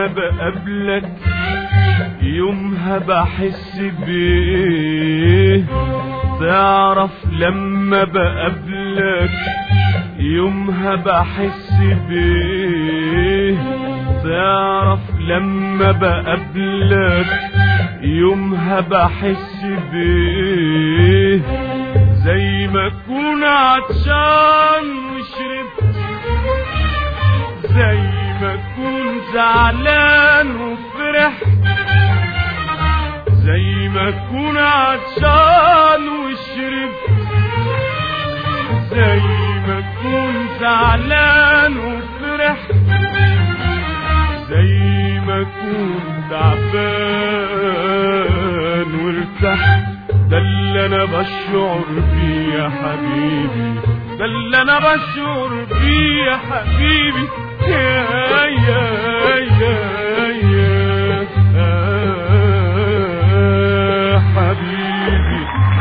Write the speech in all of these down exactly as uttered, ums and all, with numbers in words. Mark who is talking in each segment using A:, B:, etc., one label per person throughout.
A: لما بقابلك يومها بحس بيه، تعرف لما بقابلك يومها بحس بيه، تعرف لما بقابلك يومها بحس بيه، زي ما اكون عطشان وشربت، زي ما اكون زعلان وفرحت، زي ما اكون عطشان وشربت، زي ما اكون زعلان وفرحت، زي ما اكون تعبان وارتحت. ده اللي انا بشعر بيه يا حبيبي، ده اللي انا بشعر بيه يا حبيبي، يا يا يا يا حبيبي.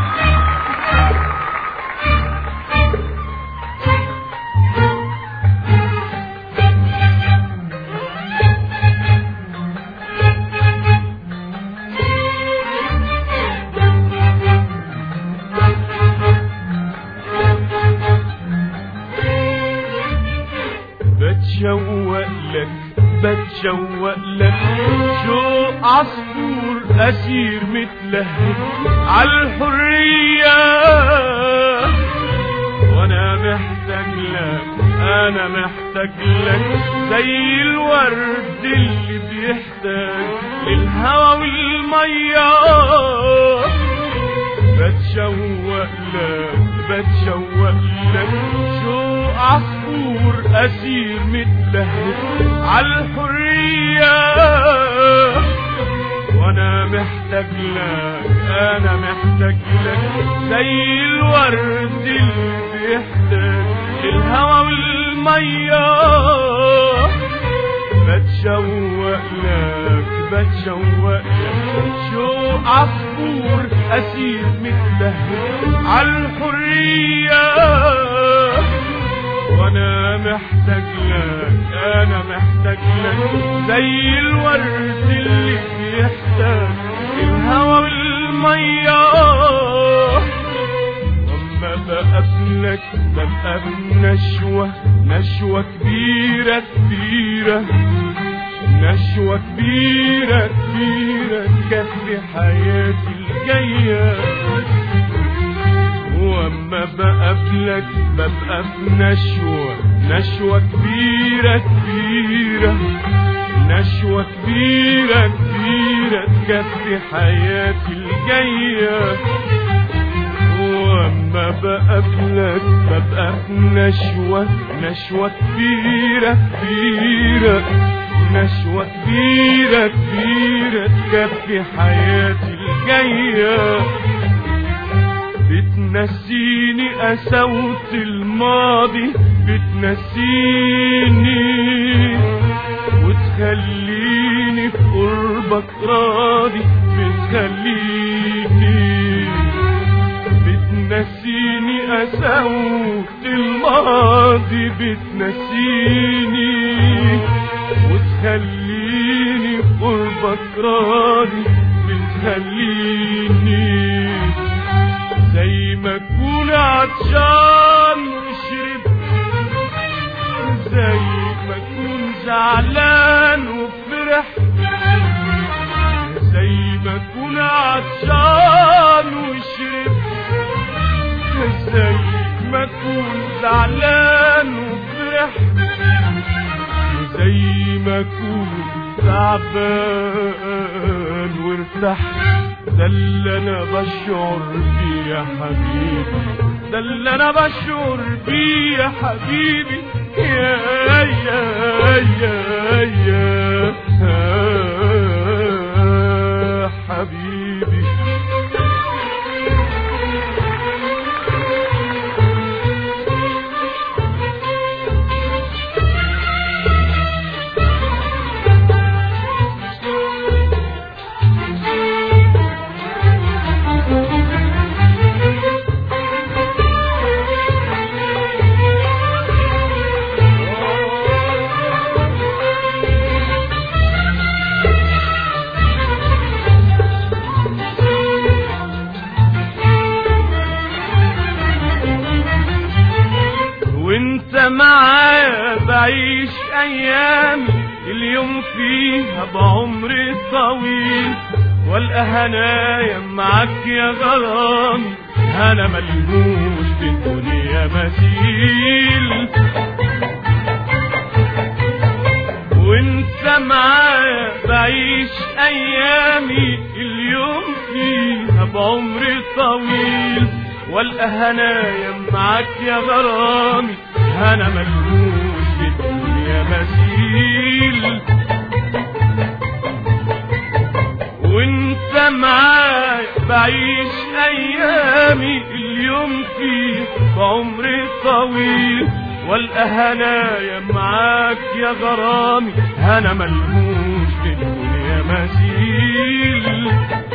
A: بتشوق لك بتشوق لك شوق عصفور أسير متلهف عالحرية، وانا محتاج لك انا محتاج لك زي الورد اللي بيحتاج للهوا والمية. بتشوق لك بتشوق لك شوق عصفور أسير متلهف عالحرية، وانا محتاج لك انا محتاج لك زي الورد اللي بيحتاج للهوا والمية. بتشوق لك بتشوق لك شوق عصفور أسير متلهف عالحرية، وانا محتاج لك انا محتاج لك زي الورد اللي بيحتاج الهوا والمية. لما بقابلك ببقى بنشوة نشوة كبيرة كبيرة، نشوة كبيرة كبيرة تكفي حياتي الجاية. واما بقابلك ببقى بنشوة نشوة كبيرة كبيرة، نشوة كبيرة كبيرة تكفي حياتي الجاية. واما بقابلك ببقى بنشوة نشوة كبيرة كبيرة، نشوة كبيرة كبيرة تكفي حياتي الجاية. بتنسيني قساوة الماضي، بتنسيني وتخليني في قربك راضي، بتخليني بتنسيني قساوة الماضي، بتنسيني وتخليني في قربك راضي، بتخليني زي ما اكون عطشان وشربت، زي ما اكون زعلان وفرحت، زي ما اكون عطشان وشربت، زي ما اكون زعلان وفرحت، زي ما اكون تعبان وارتحت. ده اللي انا بشعر بيه يا حبيبي، ده اللي انا بشعر بيه يا حبيبي، يا يا يا يا حبيبي. بعيش ايامي اليوم فيها بعمري طويل، والقى هنايا معاك يا غرامي، انا ملهوش في الدنيا مثيل. وانت معايا بعيش ايامي اليوم فيها بعمري طويل، والقى هنايا معاك يا غرامي، انا ملهوش في الدنيا مثيل. وانت معايا بعيش ايامي اليوم فيه بعمري طويل، والقى هنايا معاك يا غرامي، انا ملهوش في الدنيا مثيل.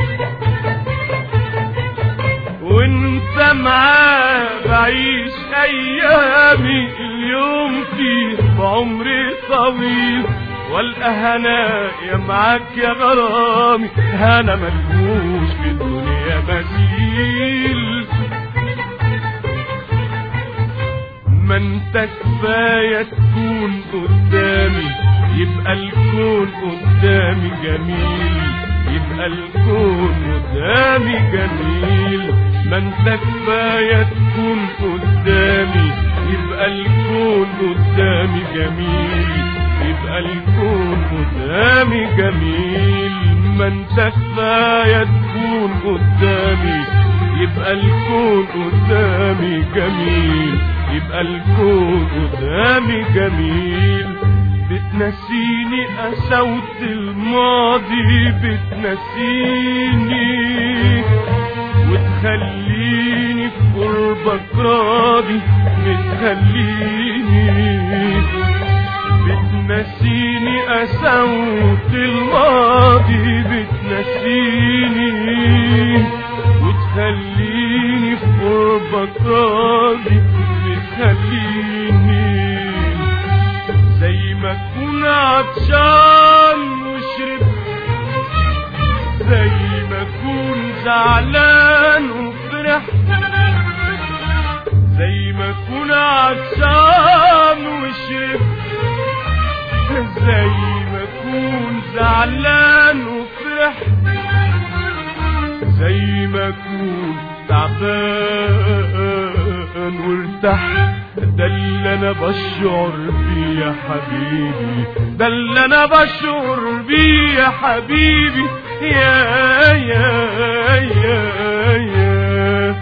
A: وانت معايا بعيش ايامي اليوم فيه بعمري طويل، والقى هنايا معاك يا غرامي، انا ملهوش في الدنيا مثيل. ما انت كفاية تكون قدامي، يبقى الكون قدامي جميل، يبقى الكون قدامي جميل. ما انت كفاية تكون قدامي، يبقى الكون قدامي جميل، يبقى الكون قدامي جميل. ما انت كفاية تكون قدامي، يبقى الكون قدامي جميل، يبقى الكون قدامي جميل. بتنسيني قساوة الماضي، بتنسيني وتخليني في قربك راضي، بتخليني بتنسيني قساوة الماضي، بتنسيني وتخليني في قربك راضي، بتخليني زي ما اكون عطشان وشربت، زي ما اكون زعلان وفرحت، زي ما اكون عطشان وشربت، زي ما اكون زعلان وفرحت، زي ما اكون تعبان وارتحت. ده اللي انا بشعر بيه يا حبيبي، ده اللي انا بشعر بيه يا حبيبي، يا يا يا يا,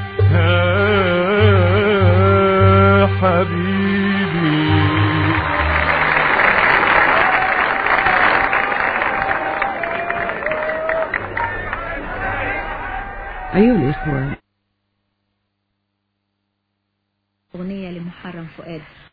A: يا حبيبي.
B: أيها الإخوة،
C: أغنية لمحرم فؤاد.